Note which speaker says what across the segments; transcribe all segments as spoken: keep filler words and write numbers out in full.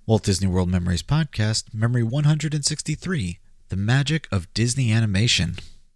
Speaker 1: Walt Disney World Memories Podcast, Memory one hundred sixty-three, The Magic of Disney Animation.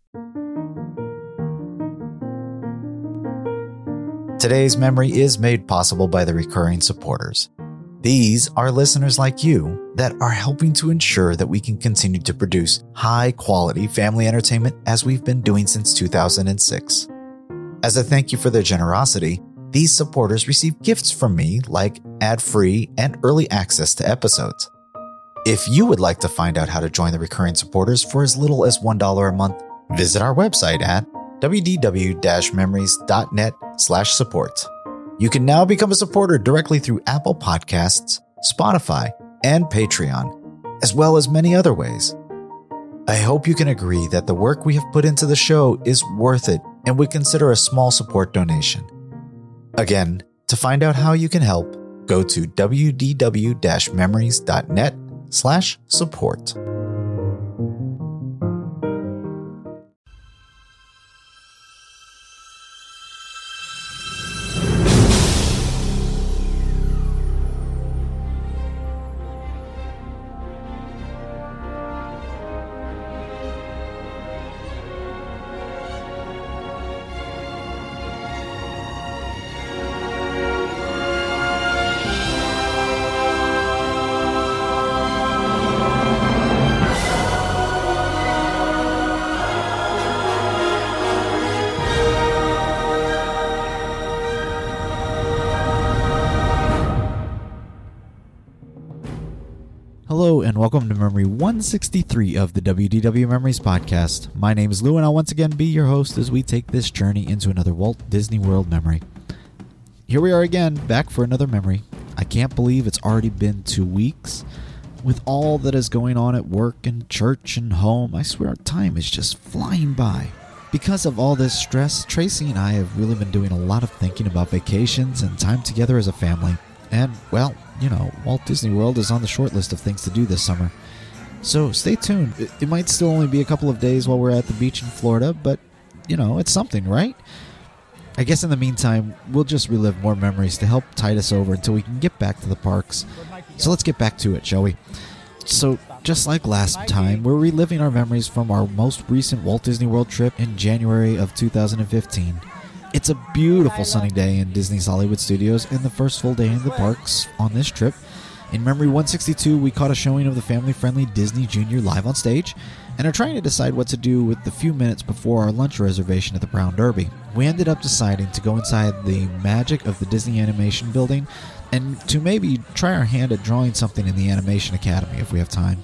Speaker 1: Today's memory is made possible by the recurring supporters. These are listeners like you that are helping to ensure that we can continue to produce high-quality family entertainment as we've been doing since two thousand six. As a thank you for their generosity, these supporters receive gifts from me like ad-free and early access to episodes. If you would like to find out how to join the recurring supporters for as little as one dollar a month, visit our website at w d w dash memories dot net slash support. You can now become a supporter directly through Apple Podcasts, Spotify, and Patreon, as well as many other ways. I hope you can agree that the work we have put into the show is worth it and would consider a small support donation. Again, to find out how you can help, go to w d w dash memories dot net slash support. Hello and welcome to Memory one sixty-three of the W D W Memories Podcast. My name is Lou and I'll once again be your host as we take this journey into another Walt Disney World memory. Here we are again, back for another memory. I can't believe it's already been two weeks. With all that is going on at work and church and home, I swear time is just flying by. Because of all this stress, Tracy and I have really been doing a lot of thinking about vacations and time together as a family. And, well, you know, Walt Disney World is on the short list of things to do this summer. So stay tuned. It, it might still only be a couple of days while we're at the beach in Florida, but, you know, it's something, right? I guess in the meantime, we'll just relive more memories to help tide us over until we can get back to the parks. So let's get back to it, shall we? So, just like last time, we're reliving our memories from our most recent Walt Disney World trip in January of two thousand fifteen. It's a beautiful sunny day in Disney's Hollywood Studios and the first full day in the parks on this trip. In Memory one sixty-two, we caught a showing of the family-friendly Disney Junior live on stage and are trying to decide what to do with the few minutes before our lunch reservation at the Brown Derby. We ended up deciding to go inside the magic of the Disney Animation Building and to maybe try our hand at drawing something in the Animation Academy if we have time.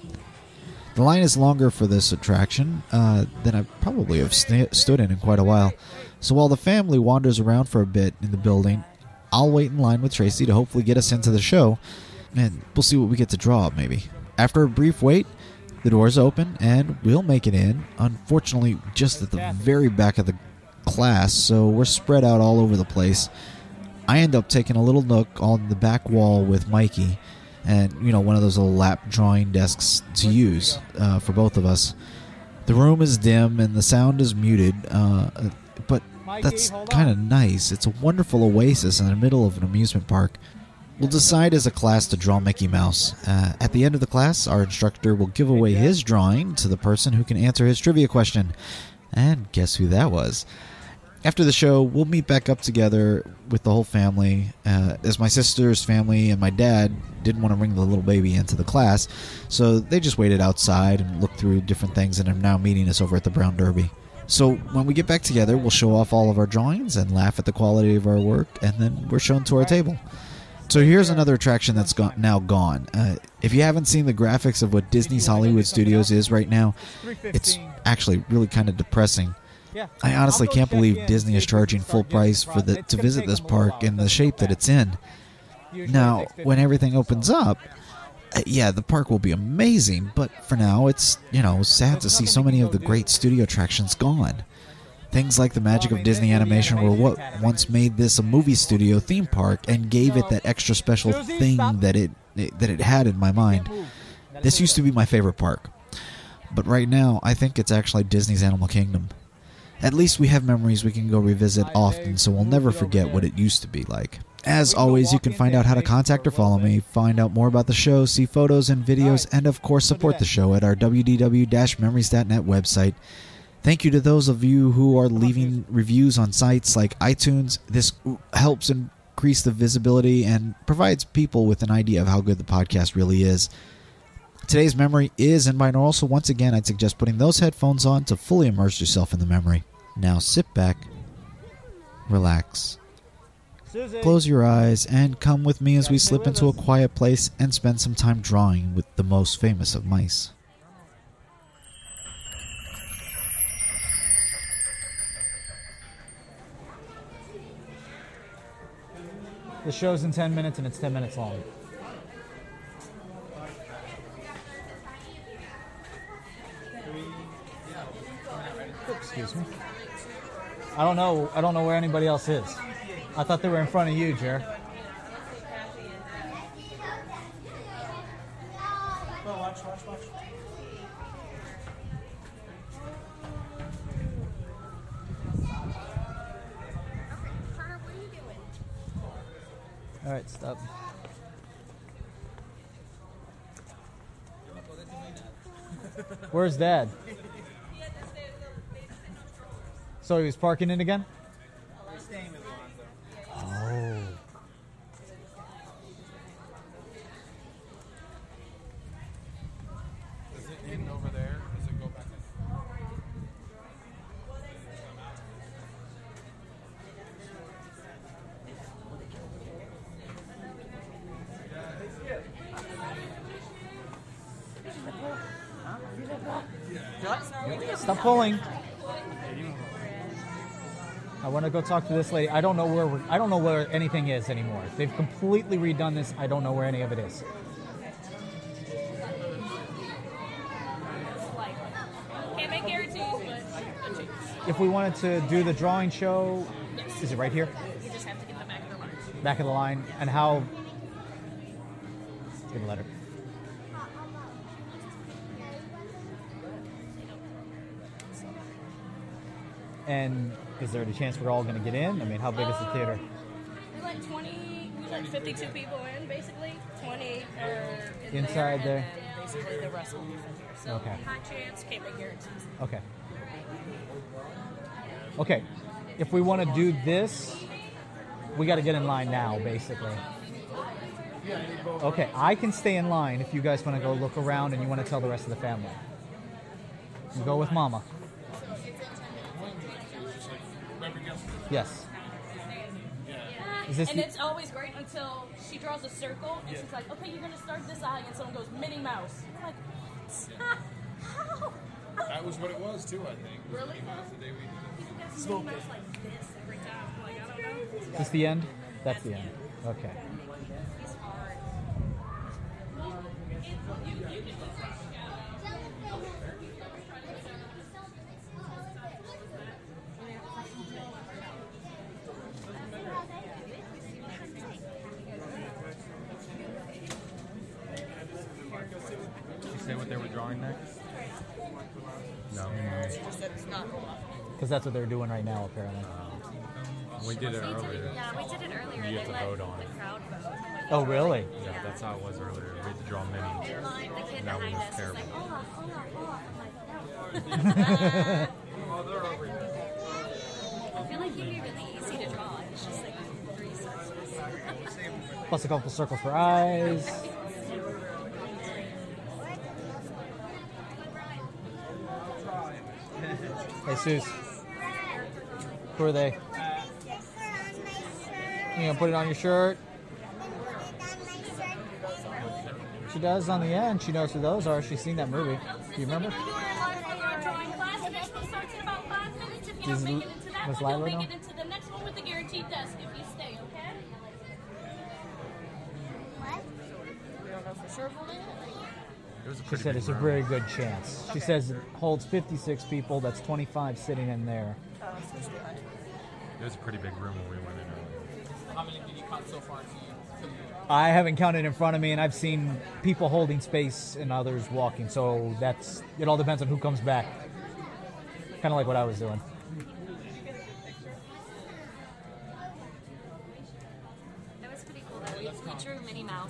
Speaker 1: The line is longer for this attraction uh, than I probably have st- stood in in quite a while. So while the family wanders around for a bit in the building, I'll wait in line with Tracy to hopefully get us into the show, and we'll see what we get to draw up maybe. After a brief wait, the doors open, and we'll make it in, unfortunately just at the very back of the class, so we're spread out all over the place. I end up taking a little nook on the back wall with Mikey, and, you know, one of those little lap drawing desks to use uh, for both of us. The room is dim, and the sound is muted, uh, but that's kind of nice. It's a wonderful oasis in the middle of an amusement park. We'll decide as a class to draw Mickey Mouse. Uh, at the end of the class, our instructor will give away his drawing to the person who can answer his trivia question. And guess who that was? After the show, we'll meet back up together with the whole family, uh, as my sister's family and my dad didn't want to bring the little baby into the class, so they just waited outside and looked through different things and are now meeting us over at the Brown Derby. So when we get back together, we'll show off all of our drawings and laugh at the quality of our work, and then we're shown to our table. So here's another attraction that's gone, now gone. Uh, if you haven't seen the graphics of what Disney's Hollywood Studios is right now, it's actually really kind of depressing. I honestly can't believe Disney is charging full price for the to visit this park in the shape that it's in. Now, when everything opens up, uh, yeah, the park will be amazing, but for now, it's, you know, sad to see so many of the great studio attractions gone. Things like the magic of Disney animation were what once made this a movie studio theme park and gave it that extra special thing that it, it that it had in my mind. This used to be my favorite park, but right now, I think it's actually Disney's Animal Kingdom. At least we have memories we can go revisit often, so we'll never forget what it used to be like. As always, you can find out how to contact or follow me, find out more about the show, see photos and videos, and of course support the show at our w w w dash memories dot net website. Thank you to those of you who are leaving reviews on sites like iTunes. This helps increase the visibility and provides people with an idea of how good the podcast really is. Today's memory is in binaural, so once again, I'd suggest putting those headphones on to fully immerse yourself in the memory. Now sit back, relax,
Speaker 2: Susie.
Speaker 1: close your eyes, and come with me as we slip into a quiet place and spend some time drawing with the most famous of mice.
Speaker 2: The show's in ten minutes and it's ten minutes long. Excuse me. I don't know. I don't know where anybody else is. I thought they were in front of you, Jer.
Speaker 3: Watch, watch, watch.
Speaker 2: All right, stop. Where's Dad? So he was parking it again? Oh.
Speaker 3: Is it in over there? Does it go back in?
Speaker 2: Stop pulling. I want to go talk to this lady. I don't know where we're, I don't know where anything is anymore. They've completely redone this. I don't know where any of it is.
Speaker 4: Can't make guarantees, but
Speaker 2: If we wanted to do the drawing show, is it right here?
Speaker 4: you just have to get the back of the line.
Speaker 2: Back of the line. And how? Give a letter. And is there any chance we're all going to get in? I mean, how big is the theater?
Speaker 4: We let twenty, we let fifty-two people in, basically. twenty are in
Speaker 2: Inside
Speaker 4: there,
Speaker 2: there?
Speaker 4: and then basically the rest will be from here. So
Speaker 2: Okay.
Speaker 4: high chance, can't make guarantees.
Speaker 2: Okay. Okay. If we want to do this, we got to get in line now, basically. Okay, I can stay in line if you guys want to go look around and you want to tell the rest of the family. You go with Mama. Yes. Is this
Speaker 4: And
Speaker 2: the-
Speaker 4: it's always great until she draws a circle and she's like, okay, you're going to start this eye, and someone goes, Minnie Mouse. I'm like, what? How?
Speaker 3: That was what it was too, I think. Was
Speaker 4: Really?
Speaker 3: Minnie Mouse the day we did it.
Speaker 4: That's Minnie Mouse like this every time. I'm like, I don't know.
Speaker 2: Is this the end? That's the end. Okay.
Speaker 4: It's hard.
Speaker 3: Did you say what they were drawing next? No.
Speaker 2: Because that's what they're doing right now, apparently.
Speaker 3: We did it earlier.
Speaker 5: Yeah, we did it earlier.
Speaker 3: You have
Speaker 5: They
Speaker 3: to
Speaker 5: let
Speaker 3: vote on
Speaker 5: the
Speaker 3: it.
Speaker 5: crowd vote.
Speaker 2: Oh, really?
Speaker 3: Yeah, that's how it was earlier. We had to draw mini.
Speaker 5: The kid
Speaker 3: That
Speaker 5: behind
Speaker 3: was
Speaker 5: us is
Speaker 3: terrible.
Speaker 5: like, hola, hola, hola. I'm like, no. I feel like he'd be really easy to draw. It's just like three circles.
Speaker 2: Plus a couple circles for eyes. Hey, Suze. Who are they? You gonna put it on your shirt? She does on the end. She knows who those are. She's seen that movie. Do you remember?
Speaker 4: You are live for your drawing class. The next one starts in about five minutes. If you
Speaker 2: Does
Speaker 4: don't make
Speaker 2: L-
Speaker 4: it into that
Speaker 2: does
Speaker 4: one, you'll
Speaker 2: Lila
Speaker 4: make
Speaker 2: know?
Speaker 4: it into the next one with the guaranteed desk if you stay, okay? You don't know for sure, Julia?
Speaker 3: It was a
Speaker 2: She
Speaker 3: pretty
Speaker 2: said
Speaker 3: big
Speaker 2: it's a
Speaker 3: room.
Speaker 2: very good chance. She says it holds fifty-six people. That's twenty-five sitting in there.
Speaker 3: It was a pretty big room when we went in earlier.
Speaker 6: How many did you count so far? To you?
Speaker 2: I haven't counted in front of me, and I've seen people holding space and others walking. So that's it. All depends on who comes back. Kind of like what I was doing.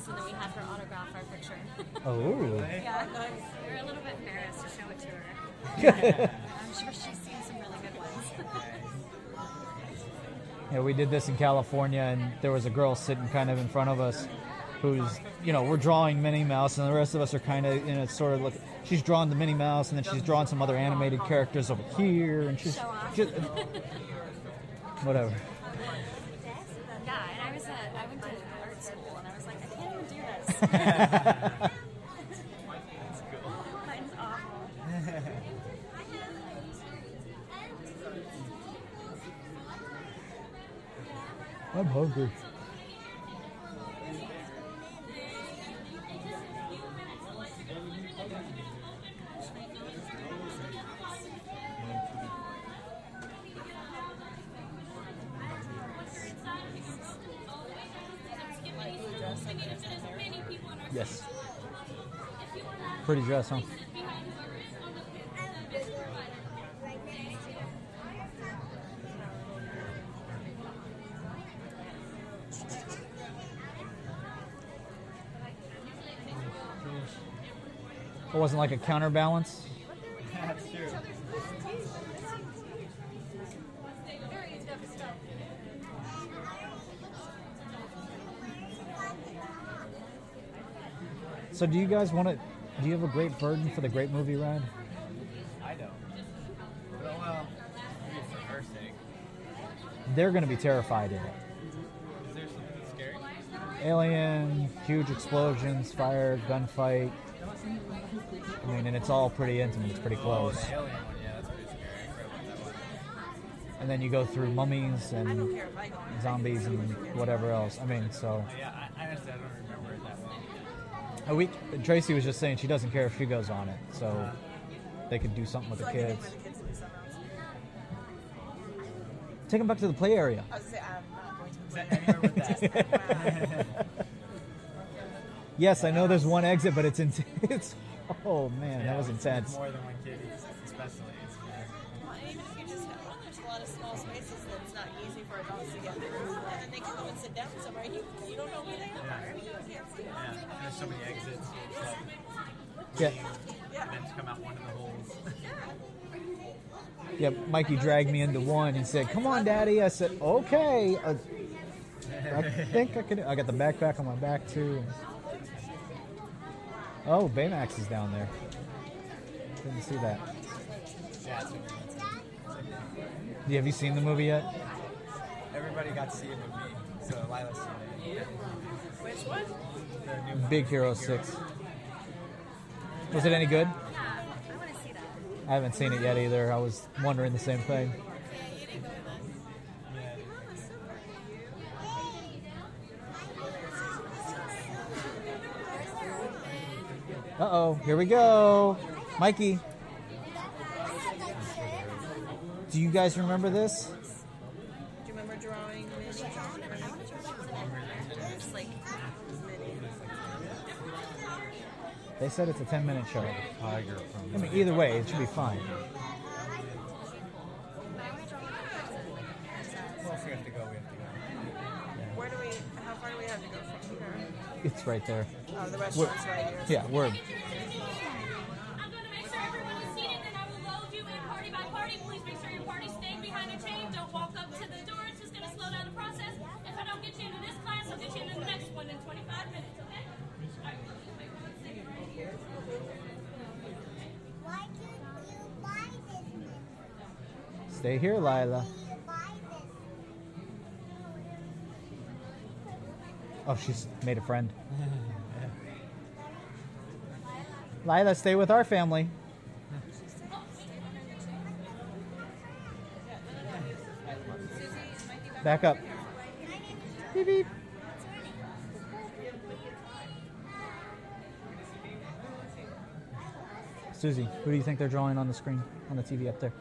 Speaker 5: Mouse, and then we had her autograph our picture.
Speaker 2: Oh.
Speaker 5: Yeah, we were a little bit embarrassed to show it to her. I'm sure she's seen some really good ones.
Speaker 2: Yeah, we did this in California, and there was a girl sitting kind of in front of us who's, you know, we're drawing Minnie Mouse, and the rest of us are kind of, you know, sort of look. She's drawn the Minnie Mouse, and then she's drawn some other animated characters over here, and she's
Speaker 5: Show off.
Speaker 2: just whatever.
Speaker 5: Yeah, and I was at, I went to art school, and I was like, I can't even do this. Mine's awful.
Speaker 2: I'm hungry. Yes. Pretty dress, huh? It wasn't like a counterbalance.
Speaker 6: That's true.
Speaker 2: So do you guys want to, do you have a great burden for the Great Movie Ride?
Speaker 6: I don't. But, well, maybe for her sake.
Speaker 2: They're going to be terrified in it.
Speaker 6: Is there something scary?
Speaker 2: Alien, huge explosions, fire, gunfight. I mean, and it's all pretty intimate. It's pretty
Speaker 6: Oh,
Speaker 2: close.
Speaker 6: the alien one, yeah, that's pretty scary. I forgot what that was.
Speaker 2: And then you go through mummies and zombies and whatever else. I mean, so
Speaker 6: Oh, yeah, I, I honestly I don't remember it that well.
Speaker 2: a week. Tracy was just saying she doesn't care if she goes on it, so they could do something with the kids. Take them back to the play area.
Speaker 7: I was gonna say, I'm not going to
Speaker 6: Is
Speaker 7: play.
Speaker 6: that anywhere with that?
Speaker 2: Yes, I know there's one exit, but it's intense. Oh man,
Speaker 6: Yeah,
Speaker 2: that was
Speaker 6: with-
Speaker 2: intense.
Speaker 6: with more than one kid, especially. It's,
Speaker 7: Well, and even if you just have one, there's a lot of small spaces that's not easy for adults to get through. And then they can go and sit down somewhere and you, you don't know where they are. You can't see them.
Speaker 6: yeah, and there's so many exits. It's like,
Speaker 2: Yeah,
Speaker 6: and then to come out one of the holes.
Speaker 2: yeah. Mikey dragged me into one and said, "Come on, Daddy." I said, "Okay." Uh, I think I can. I got the backpack on my back too. Oh, Baymax is down there. Didn't see that.
Speaker 6: Yeah, it's,
Speaker 2: Yeah, have you seen the movie yet?
Speaker 6: everybody got to see it with me, so Lila's seen it.
Speaker 7: Which one?
Speaker 6: The new one.
Speaker 2: Big Hero Six. Was it any good?
Speaker 5: Yeah, I want to see that.
Speaker 2: I haven't seen it yet either. I was wondering the same thing.
Speaker 7: Yeah, you didn't go with us.
Speaker 2: Uh oh, here we go. Mikey, do you guys remember this?
Speaker 7: Do you remember drawing Minnie?
Speaker 5: I want to try one of them. Just like,
Speaker 2: They said it's a ten minute show.
Speaker 3: Tiger
Speaker 2: I
Speaker 3: from
Speaker 2: mean, either way, it should be fine.
Speaker 6: Well, if we have to go, we have to go.
Speaker 7: Where do we, how far do we have to go from here?
Speaker 2: It's right there.
Speaker 7: Oh, the restaurant's right here.
Speaker 2: Yeah, word.
Speaker 4: I'm going to make sure everyone is seated, and I will load you in party by party. Please make sure your party's staying behind a chain. Don't walk up to the door. It's just going to slow down the process. If I don't get you into this class, I'll get you into the next one in twenty-five minutes, okay? All right, wait one second right here.
Speaker 8: Why did you buy this, Miss?
Speaker 2: Stay here, Lila.
Speaker 8: You buy this?
Speaker 2: Oh, she's made a friend. Lila, stay with our family. Back up. Beep, beep. Susie, who do you think they're drawing on the screen, on the T V up there?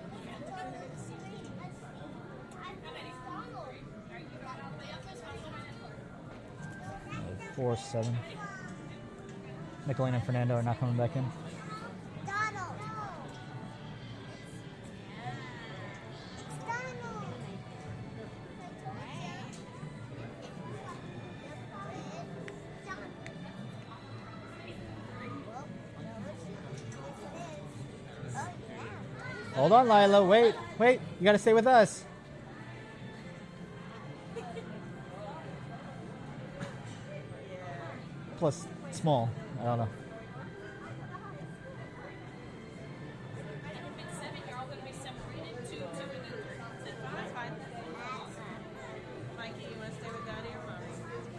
Speaker 2: Four, seven. Nicolene and Fernando are not coming back in.
Speaker 8: Donald. It's Donald.
Speaker 2: Hold on, Lila. Wait, wait. You got to stay with us. Plus, small. I don't know.
Speaker 4: And if it's seven, you're all going to be separated. Two, two, and then three.
Speaker 7: That's fine. Mikey, you want to stay with Daddy or Mommy?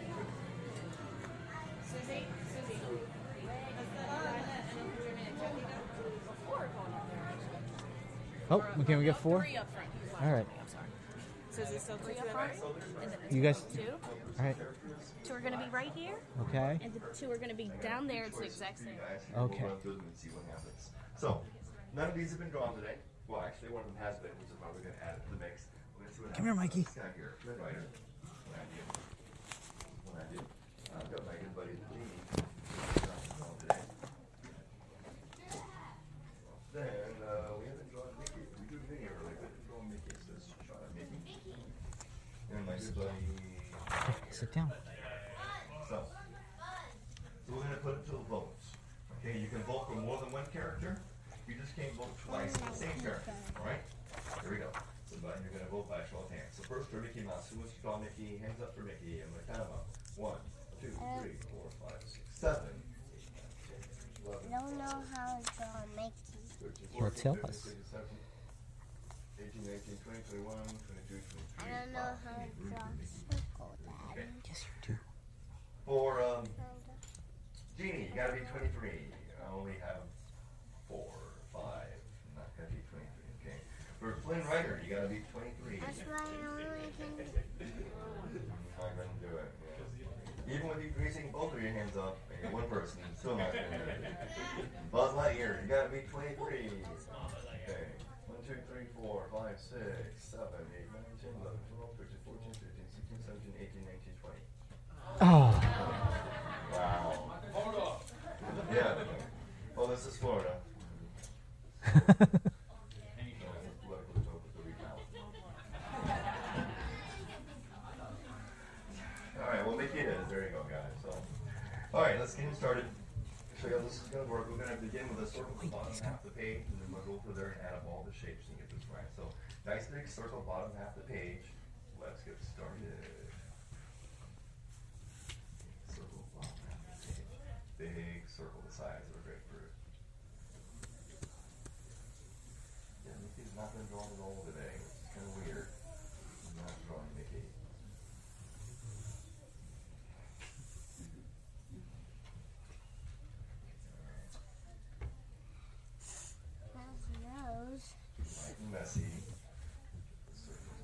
Speaker 7: Susie? Susie. Let's let Dad and Uncle Jimmy and Jackie go. Four going up there.
Speaker 2: Oh, can we get four?
Speaker 5: Three up front.
Speaker 2: All right.
Speaker 7: I'm sorry. Susie still
Speaker 5: Three
Speaker 7: two
Speaker 5: up
Speaker 7: to the
Speaker 5: front.
Speaker 7: right?
Speaker 5: And then
Speaker 2: You guys.
Speaker 5: two.
Speaker 2: All right.
Speaker 5: Two are going to be right here.
Speaker 2: Okay.
Speaker 5: And the two are going to be down there. It's the exact same.
Speaker 2: Okay.
Speaker 9: We'll run through them and see what happens. So, none of these have been drawn today. Well, actually, one of them has been, which is why we're going to add it to the mix. We're gonna see what
Speaker 2: Come here,
Speaker 9: happens.
Speaker 2: Mikey.
Speaker 9: This guy here, Red Rider. What I do. What I do. I've got my good buddy Lee. Drawn today. Then, uh, we haven't drawn Mickey. We drew Minnie earlier, but we draw Mickey. So this is shot at Mickey. And my good buddy.
Speaker 2: Sit down.
Speaker 9: So, so we're going to put it to the votes. Okay, you can vote for more than one character. You just can't vote twice for the same character. All right? Here we go. So, but you're going to vote by a show of hands. So first for Mickey Mouse. Who wants to draw Mickey? Hands up for Mickey. I'm going to count them up. One, two, three, four, five, six, seven, eight, nine, ten, eleven,
Speaker 8: I don't know how to draw Mickey.
Speaker 9: thirteen,
Speaker 2: He'll tell
Speaker 9: fourteen,
Speaker 2: us.
Speaker 9: fifteen, sixteen, eighteen, nineteen, twenty, twenty-one, twenty-two, twenty-three.
Speaker 8: I don't know how to draw a circle, Daddy.
Speaker 2: Yes, you do.
Speaker 9: For um, Jeannie, you gotta be twenty-three. I only have four, five. I'm not gonna be twenty-three, okay? For Flynn Rider, you gotta be twenty-three.
Speaker 8: That's why I only can.
Speaker 9: Not gonna do it. Yeah. Even with you raising both of your hands up, and you're one person, it's still not gonna do it. Buzz Lightyear, you gotta be twenty-three. Okay. One, two, three, four, five, six, seven, eight, nine, ten, eleven, twelve, thirteen, fourteen, fifteen, sixteen, seventeen, eighteen, nineteen, twenty.
Speaker 2: Oh.
Speaker 9: Wow. Yeah. Oh, this is Florida. Alright, well, Mickey it is. There you go, guys. So, alright, let's get started. Show you how this is going to work. We're going to begin with a circle at the bottom half the page, and then we'll go through there and add up all the shapes and get this right. So, nice big circle bottom half the page. Let's get started. Circle bottom half the page. Big circle the size of a grapefruit. Yeah, Mickey's not been drawn at all today, which is kind of weird. I'm not drawing Mickey.
Speaker 8: How's the nose?
Speaker 9: Light and messy. The circles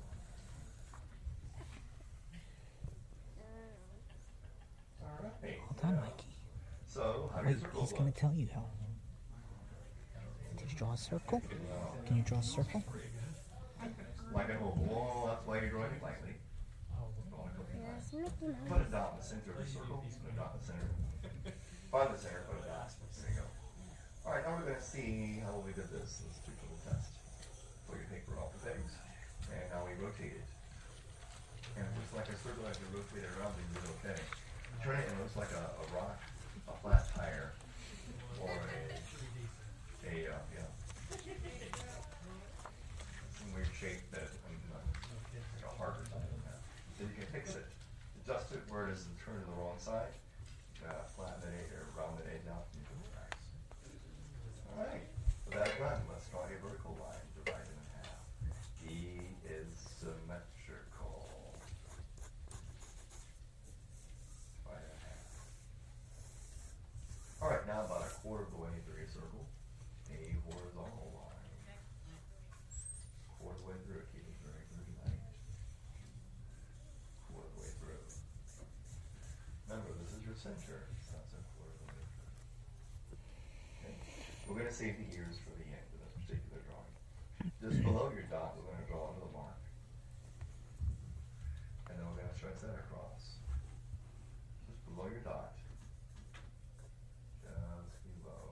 Speaker 9: on. All right.
Speaker 2: Hold on, Mikey.
Speaker 9: So, how do
Speaker 2: Wait,
Speaker 9: you circle
Speaker 2: he's
Speaker 9: look?
Speaker 2: going to tell you how. Did you draw a circle? Can you draw a circle?
Speaker 9: Like an oval. Well, that's why you're drawing it lightly.
Speaker 8: There's Mickey Mouse.
Speaker 9: Put a dot in the center of the circle. Put a dot in the center. Find the center, put a dot. There you go. Alright, now we're going to see how we did this. Let's do a little test. Pull your paper off the pegs. And now we rotate it. And it looks like a circle. As you rotate it around, you do okay. Turn it and it looks like a, a rock, a flat tire, or a, a uh, yeah. Some weird shape that, I mean, uh, like a heart or something like that. So you can fix it. Adjust it where it is turned to the wrong side. Uh, flatten the edge or round the edge out. And you can relax. Alright, with that done, let's draw a vertical line divided in half. E is symmetrical. Divided in half. Alright, now about a quarter of the way through your circle, a horizontal line. Quarter of the way through, keep it very, very light. Quarter of the way through. Remember, this is your center. So that's a quarter of the way through. Okay. We're going to save the ears for the end of this particular drawing. Just below your dot, we're going to draw a little mark. And then we're going to stretch that across. Just below your dot. Just below.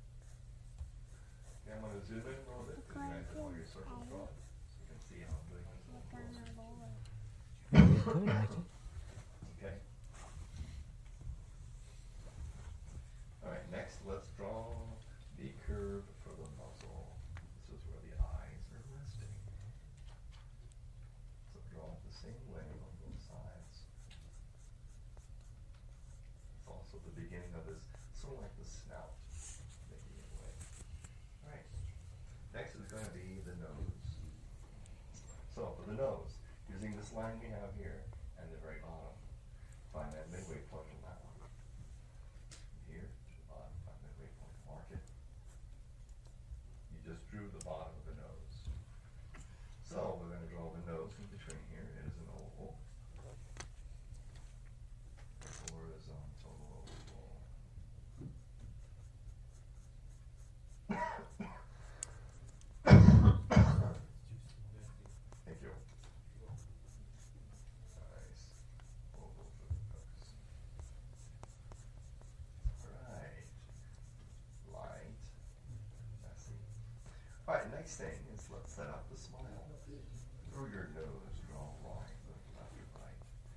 Speaker 9: Okay, I'm going to zoom in a little bit because you guys have all your circles drawn. So you can see how I'm doing this a little closer.
Speaker 2: Good, Mikey.
Speaker 9: Okay. Alright, next let's draw the curve for the muzzle. This is where the eye this line we have here and the very bottom. Find that midway point on that one. Here to the bottom, find midway point, mark it. You just drew the bottom of the nose. So we're going to draw the nose in between here. It is an oval. Horizontal oval. Thank you. Nice. Oval for the nose. Alright. Light. Messy. Alright, next thing is let's set up the smile. Through your nose, draw a line with left and right.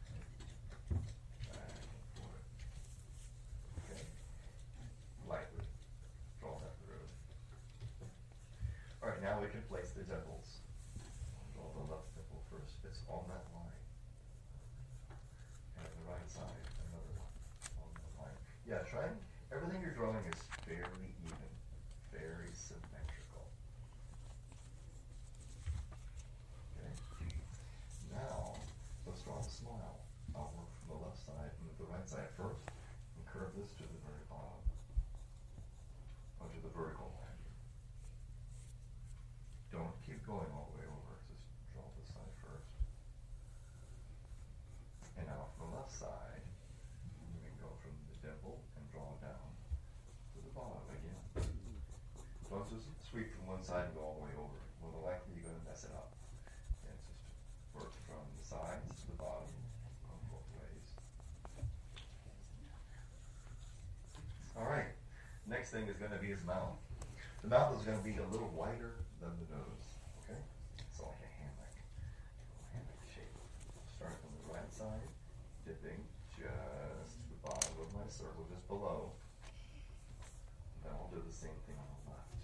Speaker 9: Back and forth. Okay. Lightly. Draw that through. Alright, now we can place the dimples. Draw the left dimple first. It's on that line. And the right side, another one on that line. Yeah, try and everything you're drawing is fairly even, very symmetrical. Okay. Now, let's draw a smile. I'll work from the left side and the right side first, and curve this to the very bottom, or to the vertical line. Don't keep going all the way over. Just draw this side first. And now from the left side, you can go from the dimple and draw down to the bottom again. Don't just sweep from one side and go all the way over. More than likely you're going to mess it up. And just work from the sides to the bottom on both ways. Alright, next thing is going to be his mouth. The mouth is going to be a little wider than the nose, okay? It's like a hammock, a hammock shape. Start from the right side, dipping just to the bottom of my circle, just below. Then I'll do the same thing on the left.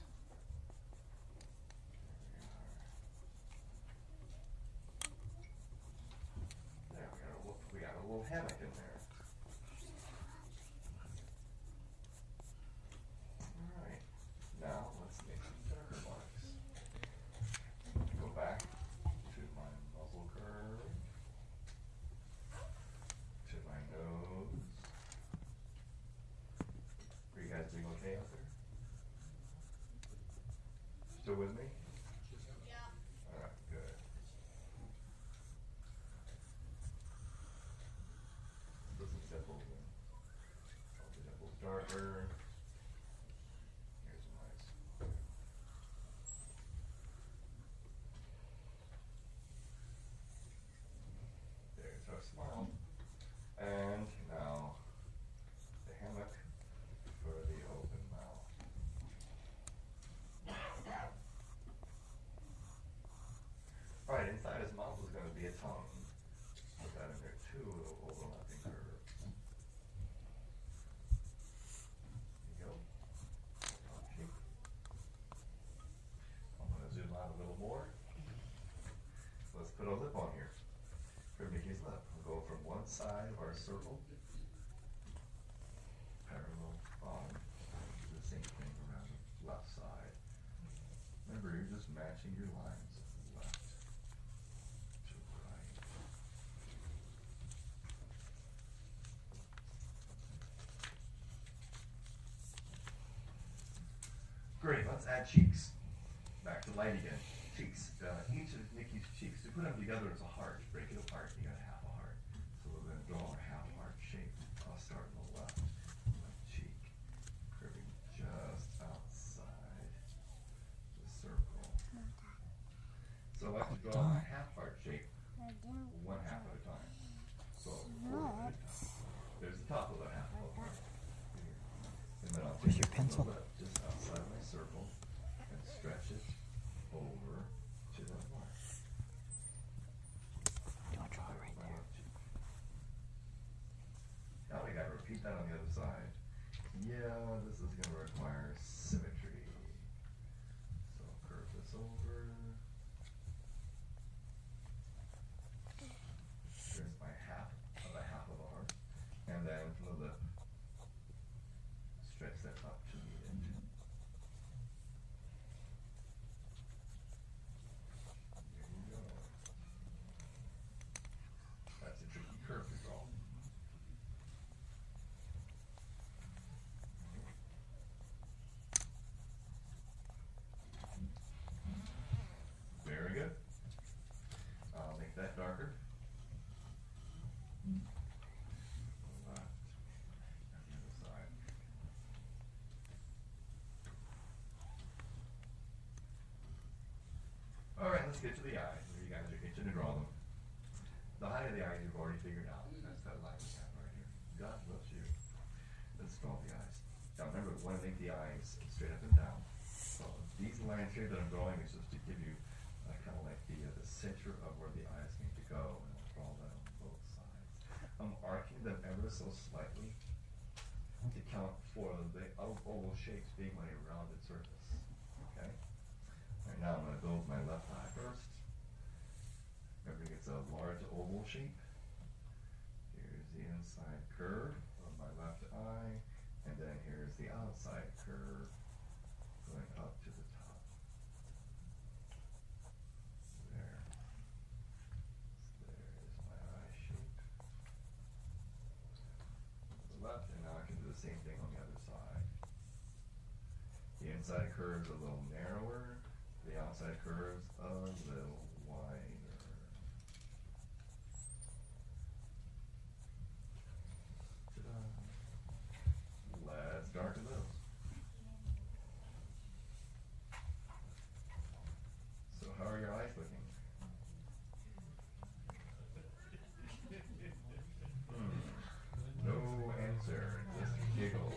Speaker 9: There we are. There we got a little, we got a little hammock in there. Alright, now let's make some darker marks. Go back to my muzzle curve, to my nose. Are you guys doing okay out there? Still with me?
Speaker 7: Yeah.
Speaker 9: Alright, good. Put some dimples in. All the dimples darker. Here's a nice. There's our smile. And now the hammock for the open mouth. Alright, inside his mouth is going to be a tongue. Put that in there too, a little overlapping curve. There you go. Okay. I'm going to zoom out a little more. Let's put a lip on here. For Mickey's lip, we'll go from one side of our circle, parallel bottom, do the same thing around the left side. Remember, you're just matching your lines left to right. Great, let's add cheeks. Back to light again. Cheeks. Uh, each of Nikki's cheeks, to put them together as a heart, break it apart, you got half a heart. So we're going to draw our half heart shape. I'll start on the left, left cheek, curving just outside the circle. So I have to draw my half heart shape one half at a time. So four at a time. There's the top of the half of the heart. And then I'll take
Speaker 1: Where's your
Speaker 9: it
Speaker 1: pencil?
Speaker 9: from the left, just outside my circle, and stretch it over to the mark.
Speaker 1: Don't draw it right
Speaker 9: My
Speaker 1: there.
Speaker 9: left cheek. Now we gotta repeat that on the other side. Yeah, this is gonna require symmetry. So curve this over. Here's my half of a half of a heart. And then from the lip, stretch that up to the edge. There you go. let's get to the eyes. You guys are itching to draw them. The height of the eyes you've already figured out. That's that line we have right here. God loves you. Let's draw the eyes. Now remember, we want to make the eyes straight up and down. So these lines here that I'm drawing is just to give you uh, kind of like the uh, the center of where the eyes need to go, and I'll draw that on both sides. I'm arcing them ever so slightly to count for the oval shapes being on a rounded surface. Okay. All right, now I'm going to build my left eye first. Remember, it's a large oval shape. Here's the inside curve of my left eye, and then here's the outside curve going up to the top. There. There's my eye shape. The left, and now I can do the same thing on the other side. The inside curve's a little narrower, the outside curve's a little wider. Let's darken those. So how are your eyes looking? Hmm. No answer, just giggles.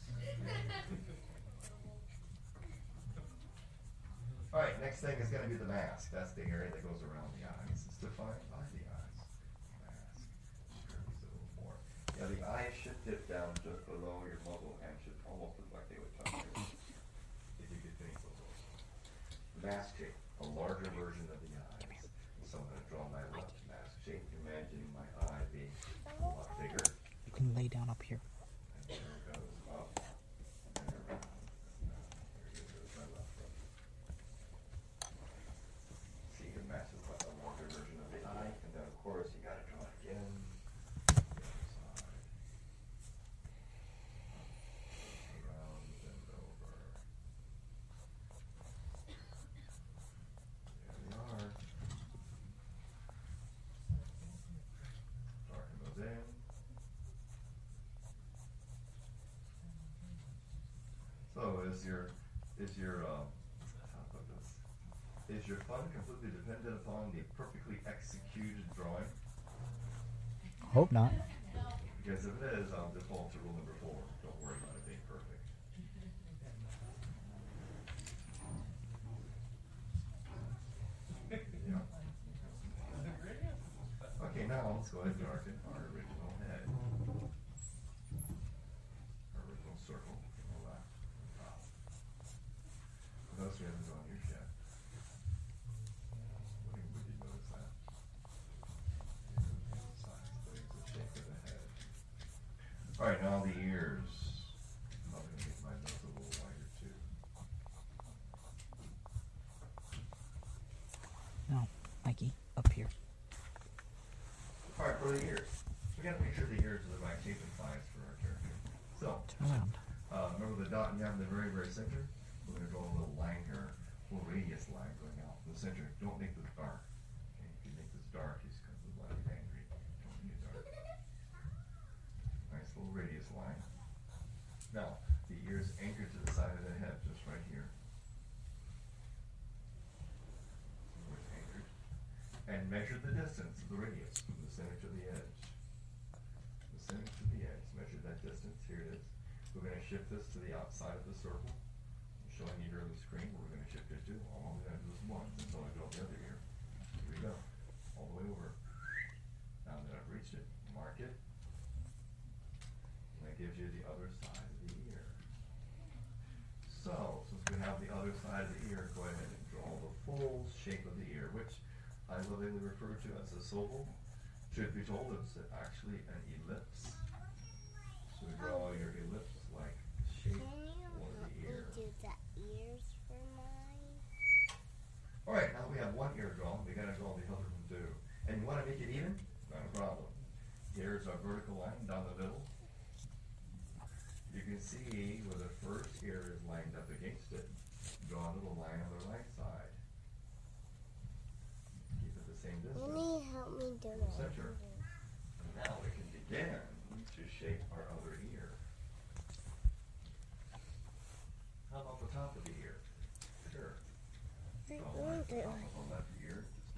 Speaker 9: Alright, next thing is going to be the mask. That's the area that goes around the eyes. It's defined by the eyes. Mask. Sure, a little more. Yeah, the eyes should dip down just below your muzzle and should almost look like they would touch you if you could finish those. Mask shape, a larger version of the eyes. So I'm going to draw my left mask shape, imagining my eye being a lot bigger.
Speaker 2: You can lay down up here.
Speaker 9: And there it goes up and around. And here goes my left foot. See, it matches like a larger version of the eye, and then of course you got to draw it again. So is your is your um, how about this? Is your fun completely dependent upon the perfectly executed drawing?
Speaker 2: Hope not.
Speaker 9: Because if it is, I'll default to rule number four. Don't worry about it being perfect. Yeah. Okay, now let's go ahead and darken our original head. Our original circle on the left. Top. Notice we haven't drawn ears yet. Would you, would you notice that? Size, the shape of the head. Alright, now the ears. I'm going to make my nose a little wider too.
Speaker 2: No, Mikey, up here.
Speaker 9: Alright, for the ears. We got to make sure the ears are the right shape and size for our character. So,
Speaker 2: Turn around.
Speaker 9: uh, remember the dot you have in the very, very center? We're going to draw a little line here, a little radius line going out from the center. Don't make this dark. Okay? If you make this dark, he's going to look like angry. Don't make it dark. Nice little radius line. Now, the ear is anchored to the side of the head, just right here. Where it's anchored. And measure the distance of the radius from the center to the edge. The center to the edge. Measure that distance. Here it is. We're going to shift this to the outside of the circle. I'm showing you here on the screen where we're going to shift it to. All I'm going to do is once until I draw the other ear. Here we go. All the way over. Now that I've reached it, mark it. And that gives you the other side of the ear. So, since we have the other side of the ear, go ahead and draw the full shape of the ear, which I lovingly refer to as a soval. Truth be told, it's actually an ellipse. So draw your ellipse-like shape for the ear.
Speaker 8: Do the ears for mine?
Speaker 9: Alright, now we have one ear drawn, we gotta draw the other one too. And you wanna make it even? Not a problem. Here's our vertical line down the middle. You can see where the first ear is lined up against it. Draw a little line on the right side. Keep it the same distance.
Speaker 8: Only help me do
Speaker 9: The
Speaker 8: it.
Speaker 9: center. Now we can begin to shape our other ear. How about the top of the ear? Sure.
Speaker 8: I
Speaker 9: Draw a
Speaker 8: want
Speaker 9: line
Speaker 8: to.
Speaker 9: from the top of the left ear.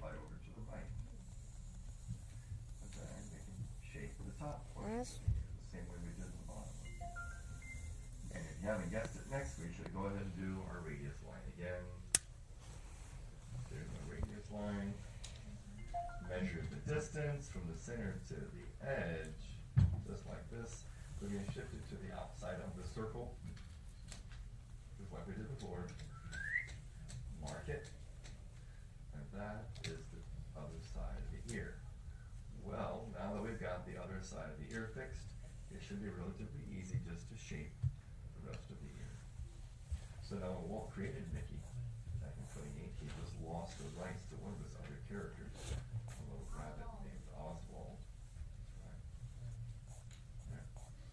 Speaker 9: slide over to the right. And then we can shape the top portion the same way we did the bottom. And if you haven't guessed it, next we should go ahead and do our radius line again. There's my radius line. Measure the distance from the center to the edge, just like this. We're going to shift it to the outside of the circle, just like we did before. Mark it, and that is the other side of the ear. Well, now that we've got the other side of the ear fixed, it should be relatively easy just to shape the rest of the ear. So now when Walt created Mickey back in twenty-eight, he just lost the rights to one of his other characters, a little rabbit named Oswald. Right. There.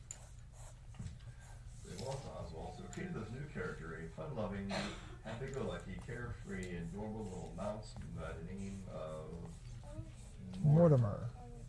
Speaker 9: They lost Oswald, so created this new character, a fun-loving, happy-go-lucky, carefree, and adorable little mouse by the name of
Speaker 2: Mortimer.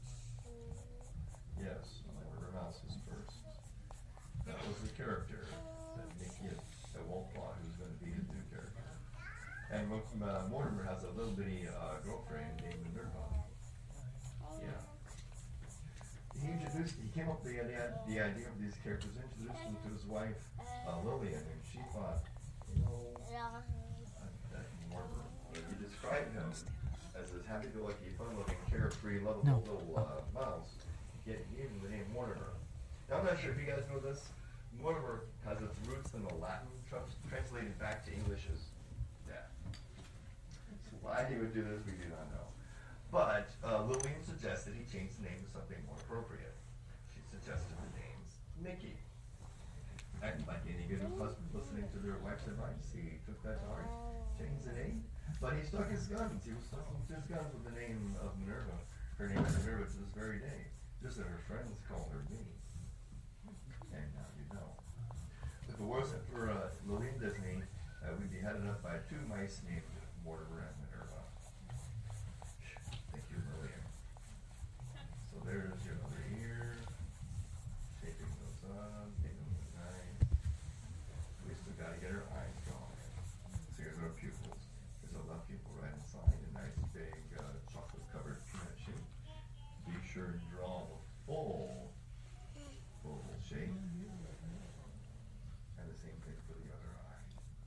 Speaker 9: Yes, Mortimer Mouse was first. That was the character that Mickey that Walt thought was going to be his new character. And uh, Mortimer has a little bitty uh, girlfriend named Minerva. Yeah. He introduced, he came up with the idea, the idea of these characters, introduced them to his wife, uh, Lillian, and she thought, you know, uh, that Mortimer, if you describe him as this happy-go-lucky, fun-loving, carefree, lovable
Speaker 2: No.
Speaker 9: little uh, mouse, he gave him the name Mortimer. Now, I'm not sure if you guys know this. Mortimer has its roots in the Latin, tr- translated back to English as death. So why he would do this, we do not know. But uh, Lillian suggested he change the name to something more appropriate. She suggested the names Mickey. And like any good husband listening to their wife's advice, he took that to heart, changed the name. But he stuck his guns. He was sticking to his guns with the name of Minerva. Her name is Minerva to this very day. Just that her friends call her Minnie. And now you know. If it wasn't for uh, Lillian Disney, uh, we'd be headed up by two mice named Mortimer and Minerva. Thank you, Lillian. So there's your other ear. Shaping those up, making them look nice. We still got to get her eyes drawn. So here's our pupils. There's a left pupil right inside, a nice big uh, chocolate-covered peanut shape. Be sure to draw the full oval shape. And the same thing for the other eye.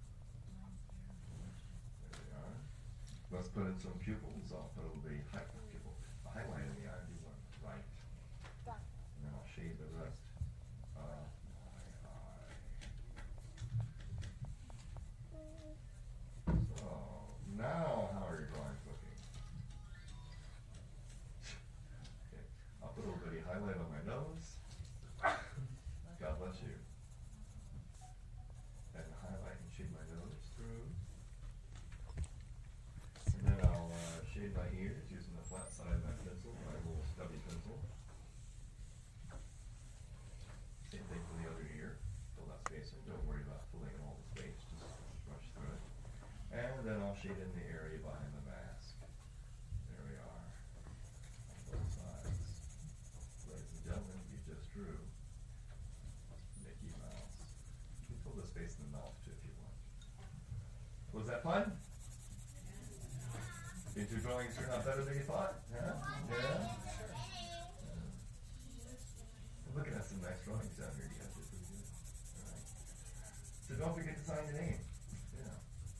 Speaker 9: There we are. Let's put in some pupils. I'll put a little bit of pupil. A highlight in the eye, do one right. And then I'll shade the rest of my eye. So, now how are your drawings looking? Okay, I'll put a little bitty highlight on my nose. God bless you. And highlight and shade my nose through. And then I'll uh, shade my ears using the flat side of my pencil, my little stubby pencil. Same thing for the other ear. Fill that space in. Don't worry about filling in all the space. Just brush through it. And then I'll shade in the area behind the mask. There we are. On both sides. Ladies and gentlemen, you just drew Mickey Mouse. You can fill the space in the mouth too if you want. Was that fun? Did your drawings turn out better than you thought? Huh? Yeah? I'm looking at some nice drawings down here. You guys did pretty good. All right. So don't forget to sign your name. Yeah.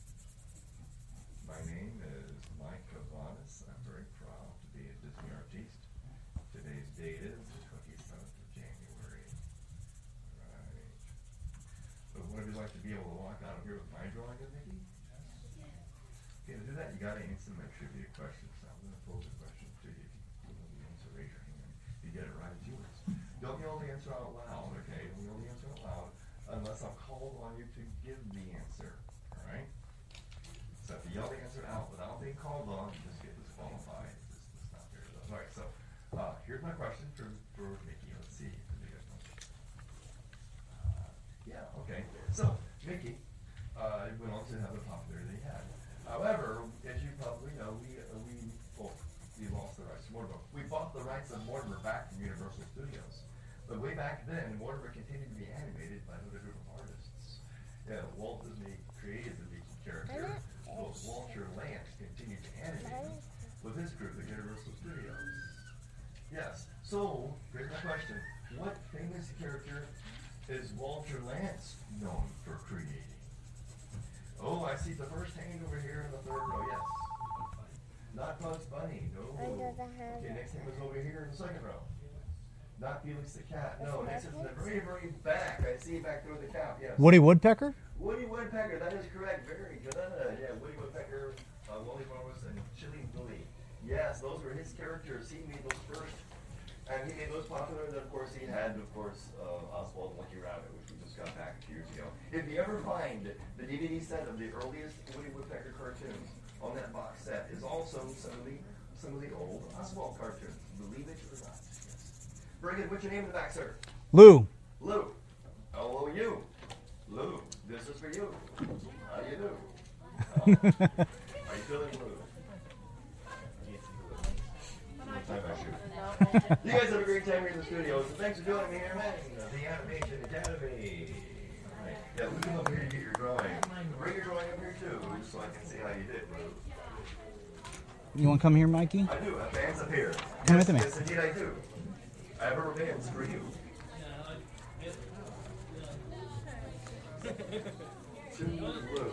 Speaker 9: My name is Mike Cavanis. I'm very proud to be a Disney artiste. Today's date is the twenty-seventh of January. Right. So would you like to be able to walk out of here with my drawing of Mickey? Okay, to do that, you got to answer my trivia questions. So I'm going to pose a question to you. If you know the answer, raise your hand. If you get it right, it's yours. Don't yell the answer out loud, okay? Don't yell the answer out loud unless I'm called on you to give the answer, all right? So if you yell the answer out without being called on, you just get disqualified. It's, it's not fair to us. All right, so uh, here's my question for, for Mickey. Let's see if you guys know. Uh, yeah, okay. So, Mickey uh, went on to have the popularity he had. However, as you probably know, we uh, we well, we lost the rights to Mortimer. We bought the rights of Mortimer back from Universal Studios. But way back then, Mortimer continued to be animated by another group of artists. Yeah, Walt Disney created the Mickey character. Well, Walter Lantz continued to animate him. with his group at Universal Studios. Yes. So, here's my question. What famous character is Walter Lantz known for creating? Oh, I see the first hand over here in the third row, yes. Not Bugs Bunny, no.
Speaker 8: Under the hand.
Speaker 9: Okay, next hand was over here in the second row. Not Felix the Cat, no. Next is in the very, very back. I see back there with the cap, yes.
Speaker 2: Woody Woodpecker?
Speaker 9: Woody Woodpecker, that is correct. Very good. Yeah, Woody Woodpecker, uh, Wally Morris, and Chili Willy. Yes, those were his characters. He made those first. And he made those popular. And then, of course, he had, of course, uh, Oswald and Lucky Rabbit, which we just got back a few years ago. If you ever find the D V D set of the earliest Woody Woodpecker cartoons on that box set, is also some of the some of the old Oswald cartoons. Believe it or not. Yes. Very good. What's your name in the back, sir?
Speaker 2: Lou.
Speaker 9: Lou. L O U. Lou. This is for you. How you do? How are you feeling, Lou? Time I shoot. You guys have a great time here in the studio, so thanks for joining me here, man. The Animation Academy. Right. Yeah, we come up here to get your drawing. Bring your drawing up here too, so I can see how you did, Lou.
Speaker 2: You want to come here, Mikey?
Speaker 9: I do. I have bands up here.
Speaker 2: Come
Speaker 9: yes,
Speaker 2: with me.
Speaker 9: Yes, indeed I do. I have rubber bands for you. To Lou.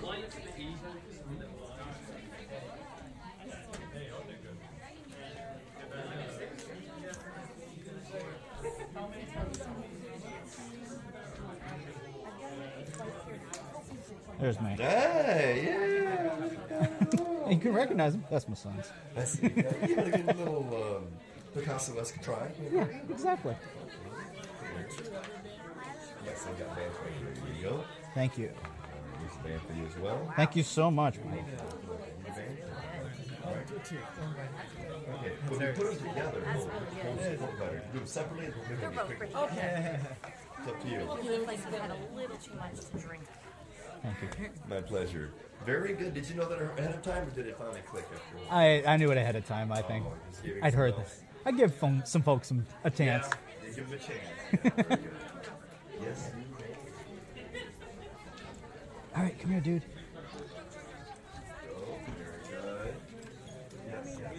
Speaker 2: There's me.
Speaker 9: Hey, yeah.
Speaker 2: You can recognize him. That's my son's.
Speaker 9: I see. Yeah, you had a good little um, Picasso-esque try.
Speaker 2: Yeah, exactly.
Speaker 9: Yes, I got bands right here. Here you go.
Speaker 2: Thank you.
Speaker 9: Here's a band for you as well.
Speaker 2: Thank you so much, Mike.
Speaker 9: All right. Okay, when we put them together, we'll, we'll support better. Do them separately, we'll give them a quick.
Speaker 5: Okay.
Speaker 9: It's up to you.
Speaker 5: You look like you had a little too much to drink.
Speaker 2: Thank you.
Speaker 9: My pleasure. Very good. Did you know that ahead of time, or did it finally click after a while?
Speaker 2: I, I knew it ahead of time, I think.
Speaker 9: Oh, just giving
Speaker 2: I'd heard
Speaker 9: some
Speaker 2: this. I give phone, some folks some a chance.
Speaker 9: Yeah, you give them a chance. Yeah, very good. Yes.
Speaker 2: All right, come here, dude.
Speaker 9: Oh, very good. Yes, yes.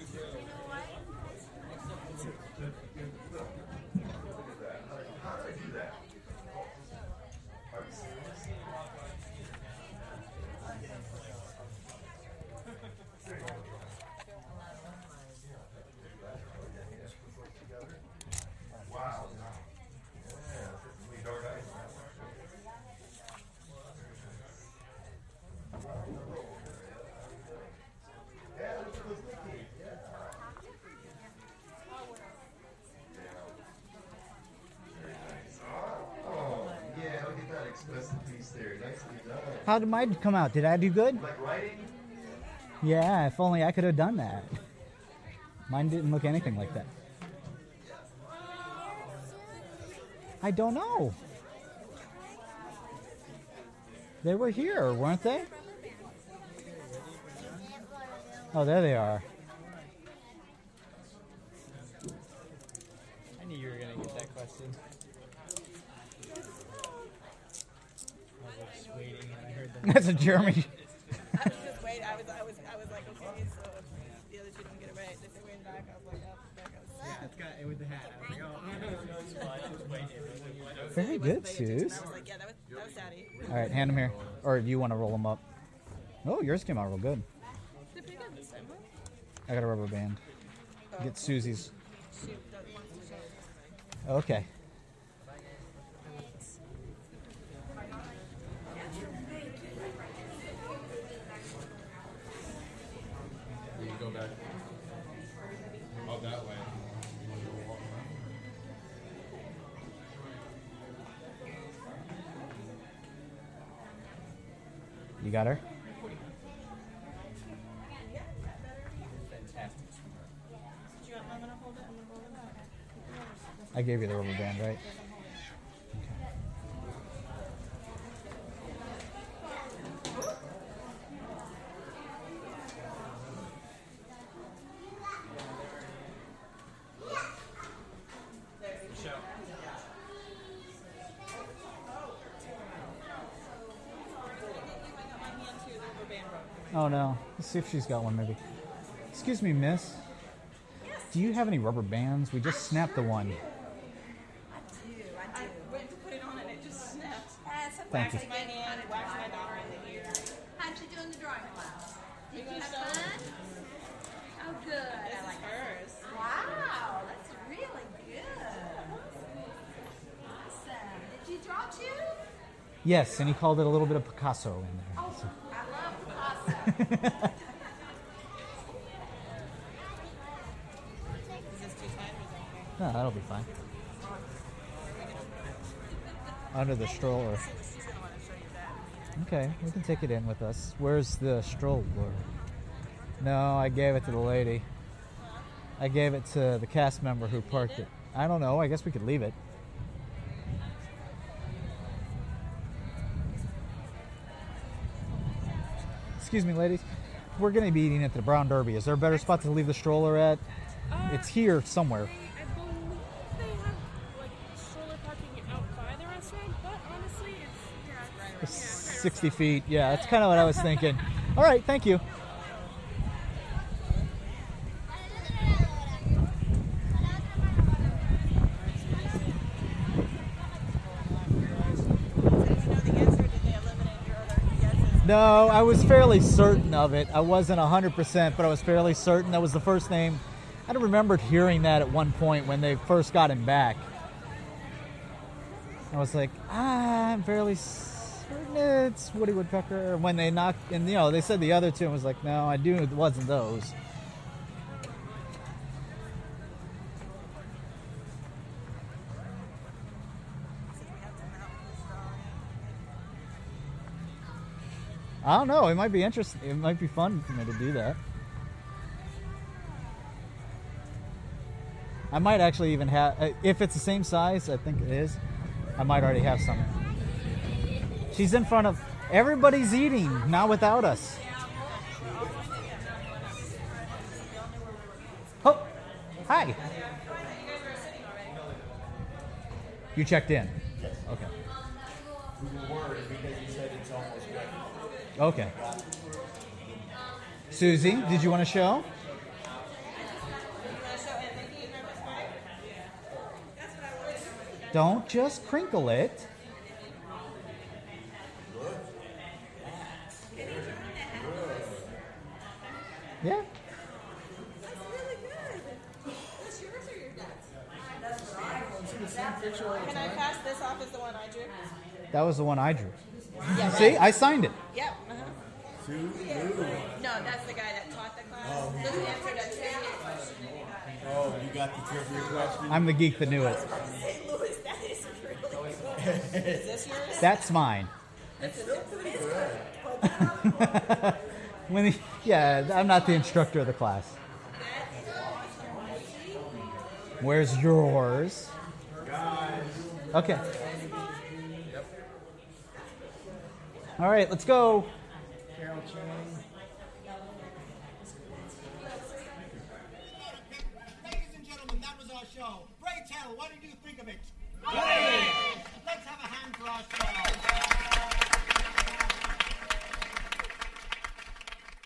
Speaker 9: Look at that. How, how did I do that? Are you serious? There you go. Wow. Yeah, this is really dark eyes. Yeah, look at those Mickey. Yeah. Very nice. Oh, yeah, look at that expressive piece there. Nicely done.
Speaker 2: How did mine come out? Did I do good?
Speaker 9: Like writing?
Speaker 2: Yeah, if only I could have done that. Mine didn't look anything like that. I don't know. They were here, weren't they? Oh, there they are.
Speaker 6: I knew you were gonna get that question. I was just waiting and I heard the
Speaker 2: That's a Jeremy.
Speaker 7: I was just waiting. I was, I was, I was like, okay, so if the other two don't get it right, if they win back, I was like, oh, back up.
Speaker 6: yeah, it's got it with the hat. I was like, oh, no, it's fine. I was waiting.
Speaker 2: Very good, Suze.
Speaker 7: I was like, yeah, that was, that was daddy.
Speaker 2: All right, hand them here. Or do you want to roll them up? Oh, yours came out real good.
Speaker 7: They're pretty good this time, huh?
Speaker 2: I got a rubber band. Get Susie's.
Speaker 7: Shoot, that wants to show it.
Speaker 2: Okay.
Speaker 3: You can go back. Oh, that way.
Speaker 2: You got her?
Speaker 6: Fantastic.
Speaker 7: Do you want mom to hold it? I'm gonna hold it out.
Speaker 2: I gave you the rubber band, right? Oh no. Let's see if she's got one maybe. Excuse me, miss. Do you have any rubber bands? We just snapped the one.
Speaker 7: I do, I do. I went to put it on and it just snapped.
Speaker 5: Uh, sometimes
Speaker 2: Thank you.
Speaker 5: they
Speaker 7: My
Speaker 5: get
Speaker 7: hand,
Speaker 5: fun
Speaker 7: waxed my
Speaker 5: at
Speaker 7: daughter in the ear.
Speaker 5: How'd you do in the drawing class? Did you
Speaker 7: gonna
Speaker 5: have
Speaker 7: show?
Speaker 5: fun? Oh, good.
Speaker 7: This
Speaker 5: I
Speaker 7: is
Speaker 5: like that.
Speaker 7: hers.
Speaker 5: Wow, that's really good. Awesome. Did you draw too?
Speaker 2: Yes, and he called it a little bit of Picasso in there.
Speaker 5: Oh,
Speaker 2: So-
Speaker 5: I love Picasso.
Speaker 7: Is this too tight or is that okay?
Speaker 2: No, that'll be fine. Under the stroller.
Speaker 7: She's gonna want to show you that.
Speaker 2: Okay, we can take it in with us. Where's the stroller? No, I gave it to the lady. I gave it to the cast member who parked it. I don't know. I guess we could leave it. Excuse me, ladies. We're going to be eating at the Brown Derby. Is there a better spot to leave the stroller at? It's here somewhere.
Speaker 10: I believe they have like stroller parking out by the restaurant, but honestly, it's yeah, it's right around.
Speaker 2: sixty feet. Yeah, that's kind of what I was thinking. All right, thank you. No, I was fairly certain of it. I wasn't one hundred percent, but I was fairly certain. That was the first name. I remembered hearing that at one point when they first got him back. I was like, ah, I'm fairly certain it's Woody Woodpecker. When they knocked, and you know, they said the other two, and I was like, no, I knew it wasn't those. I don't know. It might be interesting. It might be fun for me to do that. I might actually even have, uh, if it's the same size, I think it is, I might already have some. She's in front of, everybody's eating, not without us. Oh, hi. You checked in? Okay.
Speaker 6: We were worried because you said it's almost ready.
Speaker 2: Okay. Susie, did you want to show? Don't just crinkle it. Yeah.
Speaker 7: That's really good. That's yours or your dad's? Can I pass this off as the one I drew?
Speaker 2: That was the one I drew.
Speaker 7: Yeah.
Speaker 2: See, I signed it.
Speaker 7: Yep. Uh-huh. No, that's the guy that taught the class.
Speaker 6: Oh, he
Speaker 7: This
Speaker 6: did.
Speaker 7: answered a trivia question that you got.
Speaker 6: Oh, you got the trivia question?
Speaker 2: I'm the geek that knew it.
Speaker 7: Saint Louis, that is really good. Is this yours?
Speaker 2: That's mine.
Speaker 7: It's still pretty good.
Speaker 2: When he, yeah, I'm not the instructor of the class. Where's yours? Okay. All right, let's go.
Speaker 6: Carol Channing.
Speaker 11: Ladies and gentlemen, that was our show. Ray Tell, what did you think of it? Great! Let's have a hand for our show.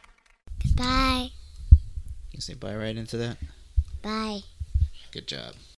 Speaker 8: Bye.
Speaker 1: You say bye right into that?
Speaker 8: Bye.
Speaker 1: Good job.